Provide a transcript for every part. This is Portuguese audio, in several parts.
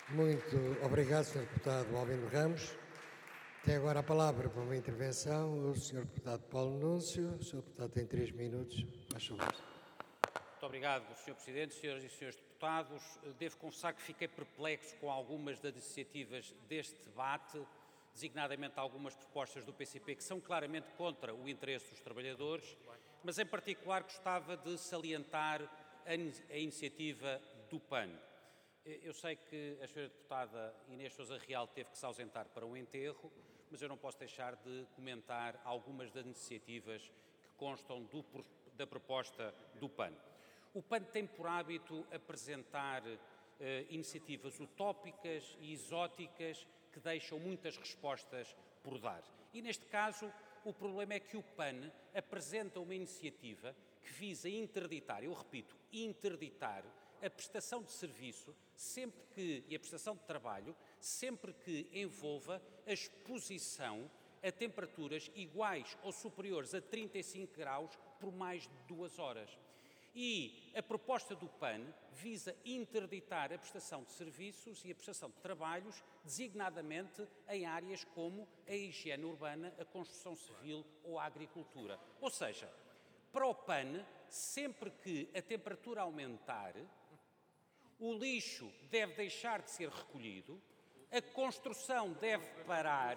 Muito obrigado, Sr. Deputado Albino Ramos. Tem agora a palavra para uma intervenção o Sr. Deputado Paulo Núncio. O Sr. Deputado tem 3 minutos. Faz favor. Muito obrigado, Sr. Presidente, Senhoras e Senhores Deputados. Devo confessar que fiquei perplexo com algumas das iniciativas deste debate, designadamente algumas propostas do PCP que são claramente contra o interesse dos trabalhadores, mas em particular gostava de salientar a iniciativa do PAN. Eu sei que a Sra. Deputada Inês Sousa Real teve que se ausentar para um enterro, mas eu não posso deixar de comentar algumas das iniciativas que constam da proposta do PAN. O PAN tem por hábito apresentar iniciativas utópicas e exóticas que deixam muitas respostas por dar. E neste caso, o problema é que o PAN apresenta uma iniciativa que visa interditar, eu repito, interditar a prestação de serviço e a prestação de trabalho sempre que envolva a exposição a temperaturas iguais ou superiores a 35 graus por mais de 2 horas. E a proposta do PAN visa interditar a prestação de serviços e a prestação de trabalhos, designadamente em áreas como a higiene urbana, a construção civil ou a agricultura. Ou seja, para o PAN, sempre que a temperatura aumentar, o lixo deve deixar de ser recolhido, a construção deve parar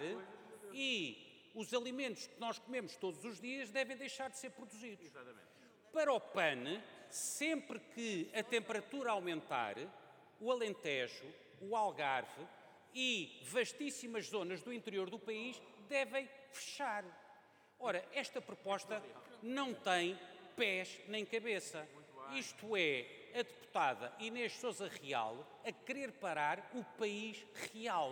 e os alimentos que nós comemos todos os dias devem deixar de ser produzidos. Para o PAN, sempre que a temperatura aumentar, o Alentejo, o Algarve e vastíssimas zonas do interior do país devem fechar. Ora, esta proposta não tem pés nem cabeça. Isto é, a deputada Inês Sousa Real a querer parar o país real.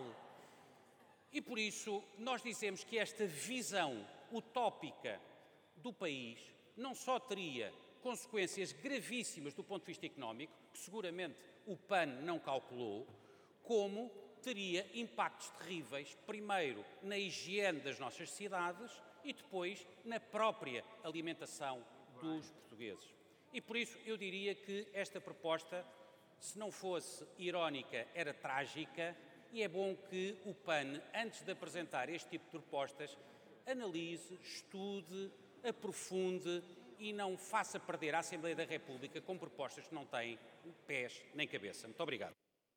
E por isso nós dizemos que esta visão utópica do país não só teria consequências gravíssimas do ponto de vista económico, que seguramente o PAN não calculou, como teria impactos terríveis, primeiro na higiene das nossas cidades e depois na própria alimentação dos portugueses. E por isso eu diria que esta proposta, se não fosse irónica, era trágica, e é bom que o PAN, antes de apresentar este tipo de propostas, analise, estude, aprofunde e não faça perder a Assembleia da República com propostas que não têm pés nem cabeça. Muito obrigado.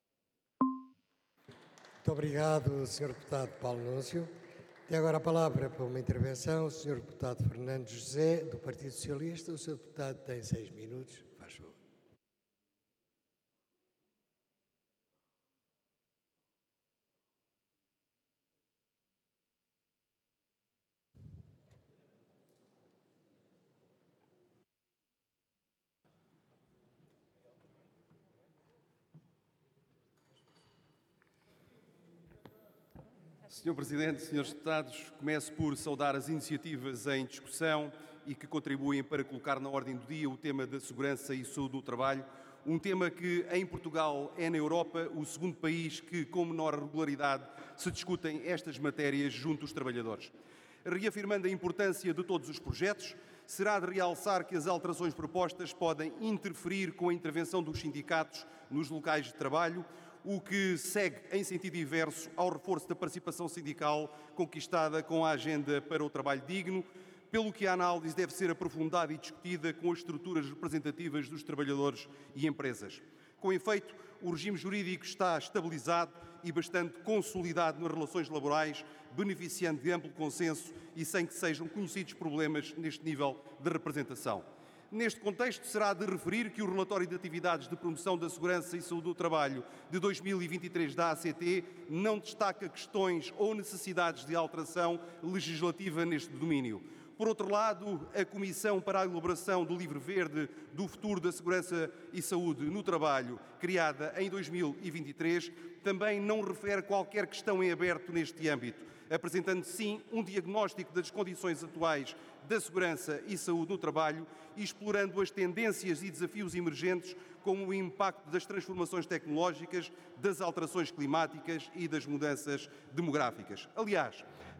Muito obrigado, Sr. Deputado Paulo Núncio. Tem agora a palavra para uma intervenção o Sr. Deputado Fernando José, do Partido Socialista. O Sr. Deputado tem 6 minutos. Faz favor. Sr. Presidente, Srs. Deputados, começo por saudar as iniciativas em discussão e que contribuem para colocar na ordem do dia o tema da segurança e saúde do trabalho, um tema que em Portugal é na Europa o segundo país que com menor regularidade se discutem estas matérias junto aos trabalhadores. Reafirmando a importância de todos os projetos, será de realçar que as alterações propostas podem interferir com a intervenção dos sindicatos nos locais de trabalho, o que segue em sentido inverso ao reforço da participação sindical conquistada com a Agenda para o Trabalho Digno, pelo que a análise deve ser aprofundada e discutida com as estruturas representativas dos trabalhadores e empresas. Com efeito, o regime jurídico está estabilizado e bastante consolidado nas relações laborais, beneficiando de amplo consenso e sem que sejam conhecidos problemas neste nível de representação. Neste contexto, será de referir que o relatório de atividades de promoção da segurança e saúde do trabalho de 2023 da ACT não destaca questões ou necessidades de alteração legislativa neste domínio. Por outro lado, a Comissão para a Elaboração do Livro Verde do Futuro da Segurança e Saúde no Trabalho, criada em 2023, também não refere qualquer questão em aberto neste âmbito, apresentando sim um diagnóstico das condições atuais da segurança e saúde no trabalho e explorando as tendências e desafios emergentes como o impacto das transformações tecnológicas, das alterações climáticas e das mudanças demográficas. Aliás,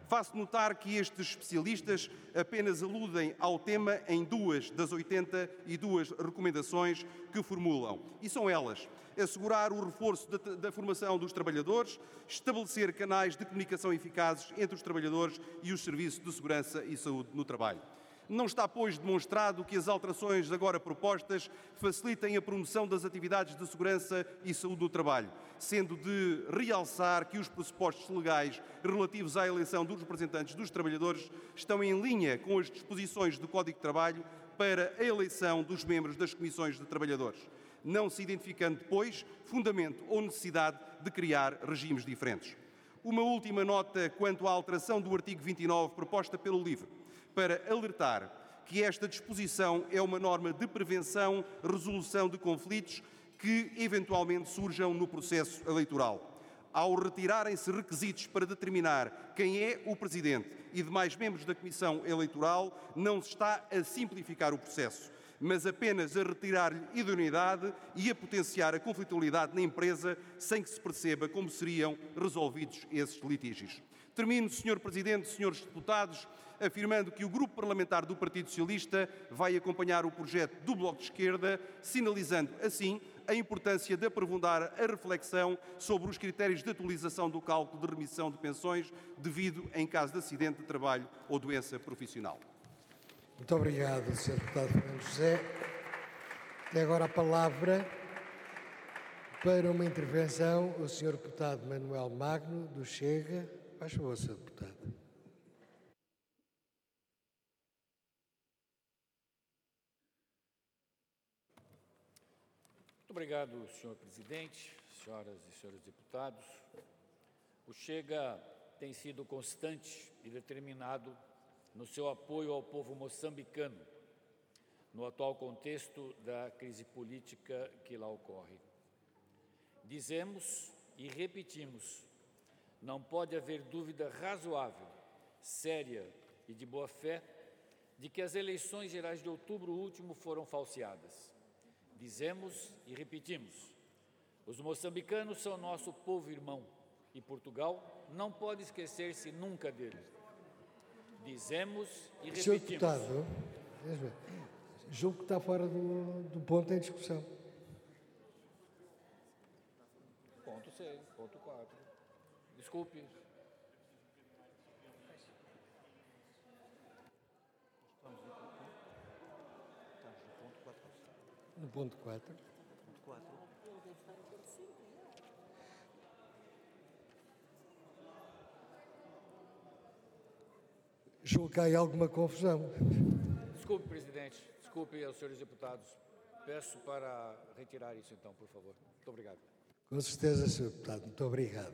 Faço notar que estes especialistas apenas aludem ao tema em 2 das 82 recomendações que formulam. E são elas: assegurar o reforço da formação dos trabalhadores, estabelecer canais de comunicação eficazes entre os trabalhadores e os serviços de segurança e saúde no trabalho. Não está, pois, demonstrado que as alterações agora propostas facilitem a promoção das atividades de segurança e saúde do trabalho, sendo de realçar que os pressupostos legais relativos à eleição dos representantes dos trabalhadores estão em linha com as disposições do Código de Trabalho para a eleição dos membros das comissões de trabalhadores, não se identificando, depois, fundamento ou necessidade de criar regimes diferentes. Uma última nota quanto à alteração do artigo 29 proposta pelo LIVRE, para alertar que esta disposição é uma norma de prevenção, resolução de conflitos que eventualmente surjam no processo eleitoral. Ao retirarem-se requisitos para determinar quem é o Presidente e demais membros da Comissão Eleitoral, não se está a simplificar o processo, mas apenas a retirar-lhe idoneidade e a potenciar a conflitualidade na empresa sem que se perceba como seriam resolvidos esses litígios. Termino, Sr. Presidente, Srs. Deputados, afirmando que o Grupo Parlamentar do Partido Socialista vai acompanhar o projeto do Bloco de Esquerda, sinalizando, assim, a importância de aprofundar a reflexão sobre os critérios de atualização do cálculo de remissão de pensões devido em caso de acidente de trabalho ou doença profissional. Muito obrigado, Sr. Deputado Fernando José. Tem agora a palavra para uma intervenção o Sr. Deputado Manuel Magno, do Chega. Faz favor, Sr. Deputado. Muito obrigado, Sr. Presidente, senhoras e senhores deputados. O Chega tem sido constante e determinado no seu apoio ao povo moçambicano, no atual contexto da crise política que lá ocorre. Dizemos e repetimos: não pode haver dúvida razoável, séria e de boa-fé de que as eleições gerais de outubro último foram falseadas. Dizemos e repetimos: os moçambicanos são nosso povo irmão e Portugal não pode esquecer-se nunca deles. Dizemos e repetimos. Sr. Deputado, julgo que está fora do ponto em discussão. Ponto 6, ponto 4. Desculpe. No ponto 4. Julgo que há aí alguma confusão. Desculpe, Presidente. Desculpe aos senhores deputados. Peço para retirar isso, então, por favor. Muito obrigado. Com certeza, Sr. Deputado. Muito obrigado.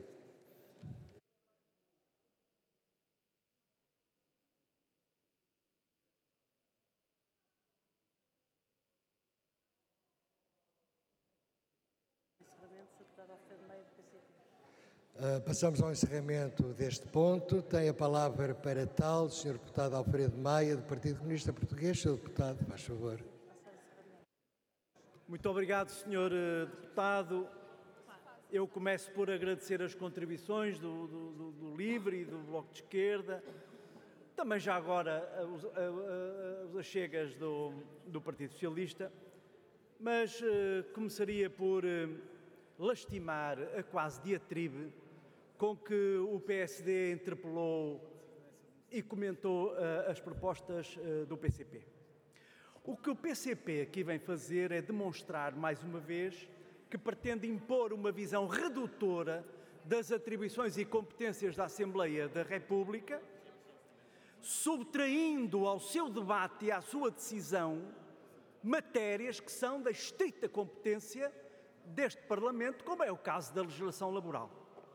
Passamos ao encerramento deste ponto. Tem a palavra para tal o Sr. Deputado Alfredo Maia, do Partido Comunista Português. Sr. Deputado, faz favor. Muito obrigado, Sr. Deputado. Eu começo por agradecer as contribuições do LIVRE e do Bloco de Esquerda, também já agora os achegas do Partido Socialista, mas começaria por lastimar a quase diatribe com que o PSD interpelou e comentou as propostas do PCP. O que o PCP aqui vem fazer é demonstrar, mais uma vez, que pretende impor uma visão redutora das atribuições e competências da Assembleia da República, subtraindo ao seu debate e à sua decisão matérias que são da estrita competência deste Parlamento, como é o caso da legislação laboral.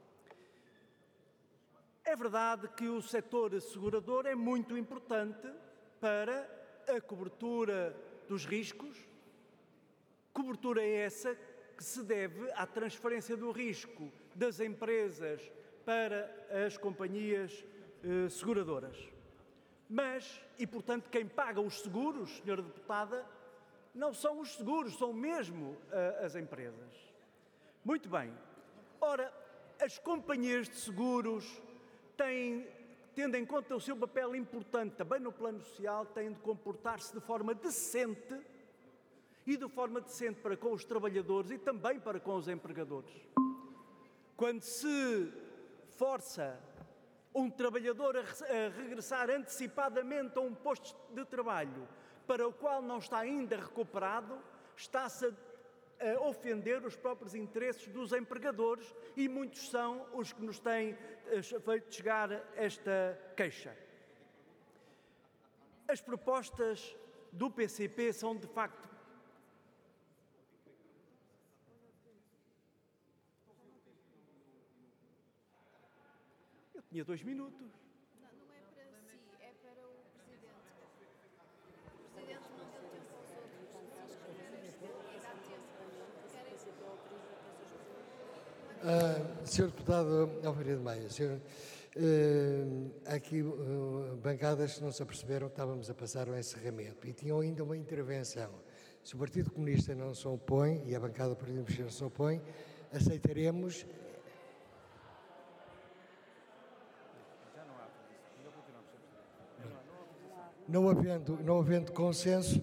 É verdade que o setor assegurador é muito importante para a cobertura dos riscos, cobertura essa que se deve à transferência do risco das empresas para as companhias seguradoras. Mas, e portanto, quem paga os seguros, Sra. Deputada, não são os seguros, são mesmo as empresas. Muito bem. Ora, as companhias de seguros têm tendo em conta o seu papel importante também no plano social, têm de comportar-se de forma decente e de forma decente para com os trabalhadores e também para com os empregadores. Quando se força um trabalhador a regressar antecipadamente a um posto de trabalho para o qual não está ainda recuperado, está-se a ofender os próprios interesses dos empregadores e muitos são os que nos têm feito chegar esta queixa. As propostas do PCP são, de facto, eu tinha 2 minutos. Não é para si, é para o Presidente. O Presidente não deu tempo aos outros. Sr. Deputado Alfredo Maia, aqui bancadas que não se aperceberam que estávamos a passar ao encerramento e tinham ainda uma intervenção. Se o Partido Comunista não se opõe e a bancada do Partido Comunista não se opõe, aceitaremos. Não havendo consenso,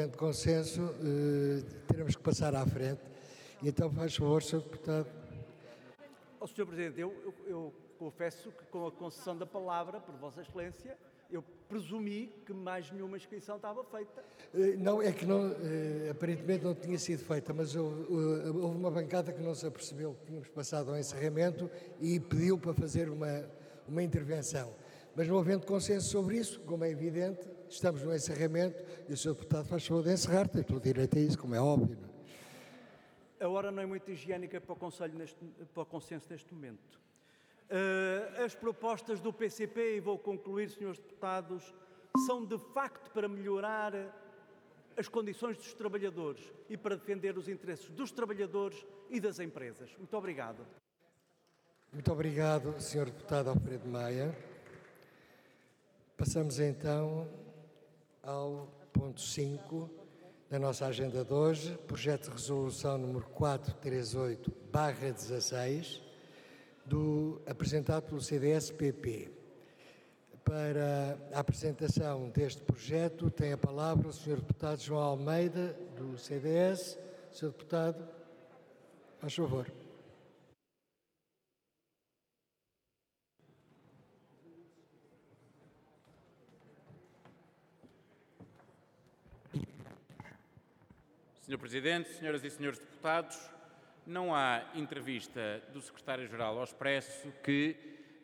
teremos que passar à frente. E então faz favor, Sr. Deputado. Sr. Presidente, eu confesso que com a concessão da palavra, por Vossa Excelência, eu presumi que mais nenhuma inscrição estava feita. Não, é que não, aparentemente não tinha sido feita, mas houve uma bancada que não se apercebeu que tínhamos passado ao encerramento e pediu para fazer uma intervenção. Mas não havendo consenso sobre isso, como é evidente, estamos no encerramento e o Sr. Deputado faz favor de encerrar, tem todo o direito a isso, como é óbvio. Não? A hora não é muito higiênica para o consenso neste momento. As propostas do PCP, e vou concluir, senhores deputados, são de facto para melhorar as condições dos trabalhadores e para defender os interesses dos trabalhadores e das empresas. Muito obrigado. Muito obrigado, Sr. Deputado Alfredo Maia. Passamos então ao ponto 5 da nossa agenda de hoje, projeto de resolução número 438/16, apresentado pelo CDS-PP. Para a apresentação deste projeto, tem a palavra o Sr. Deputado João Almeida, do CDS. Sr. Deputado, faz favor. Sr. Presidente, senhoras e senhores deputados, não há entrevista do Secretário-Geral ao Expresso que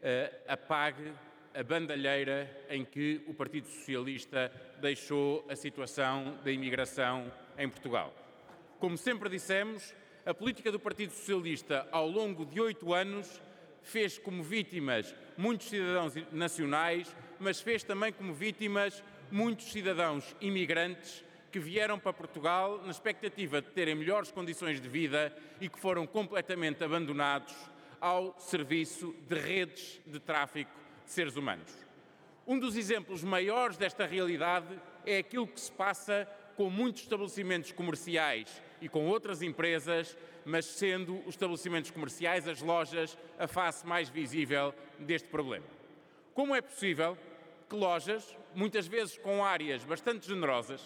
apague a bandalheira em que o Partido Socialista deixou a situação da imigração em Portugal. Como sempre dissemos, a política do Partido Socialista ao longo de 8 anos fez como vítimas muitos cidadãos nacionais, mas fez também como vítimas muitos cidadãos imigrantes que vieram para Portugal na expectativa de terem melhores condições de vida e que foram completamente abandonados ao serviço de redes de tráfico de seres humanos. Um dos exemplos maiores desta realidade é aquilo que se passa com muitos estabelecimentos comerciais e com outras empresas, mas sendo os estabelecimentos comerciais, as lojas, a face mais visível deste problema. Como é possível que lojas, muitas vezes com áreas bastante generosas,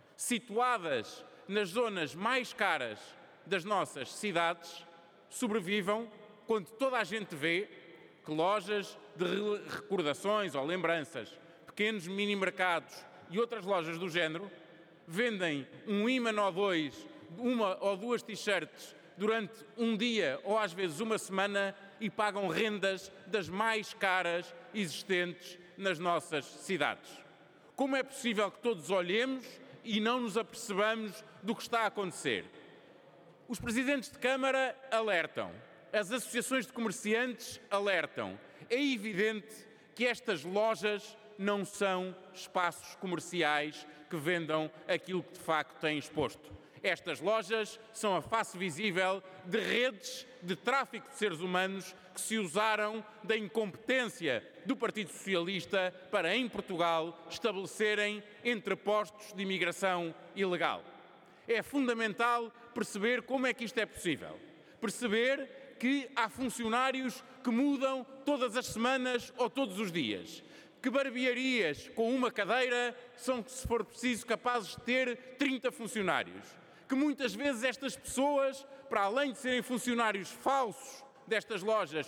situadas nas zonas mais caras das nossas cidades, sobrevivam quando toda a gente vê que lojas de recordações ou lembranças, pequenos mini-mercados e outras lojas do género, vendem um ímã ou dois, uma ou duas t-shirts durante um dia ou às vezes uma semana e pagam rendas das mais caras existentes nas nossas cidades. Como é possível que todos olhemos e não nos apercebamos do que está a acontecer? Os presidentes de Câmara alertam, as associações de comerciantes alertam. É evidente que estas lojas não são espaços comerciais que vendam aquilo que de facto têm exposto. Estas lojas são a face visível de redes de tráfico de seres humanos que se usaram da incompetência do Partido Socialista para, em Portugal, estabelecerem entrepostos de imigração ilegal. É fundamental perceber como é que isto é possível. Perceber que há funcionários que mudam todas as semanas ou todos os dias. Que barbearias com uma cadeira são, se for preciso, capazes de ter 30 funcionários. Que muitas vezes estas pessoas, para além de serem funcionários falsos destas lojas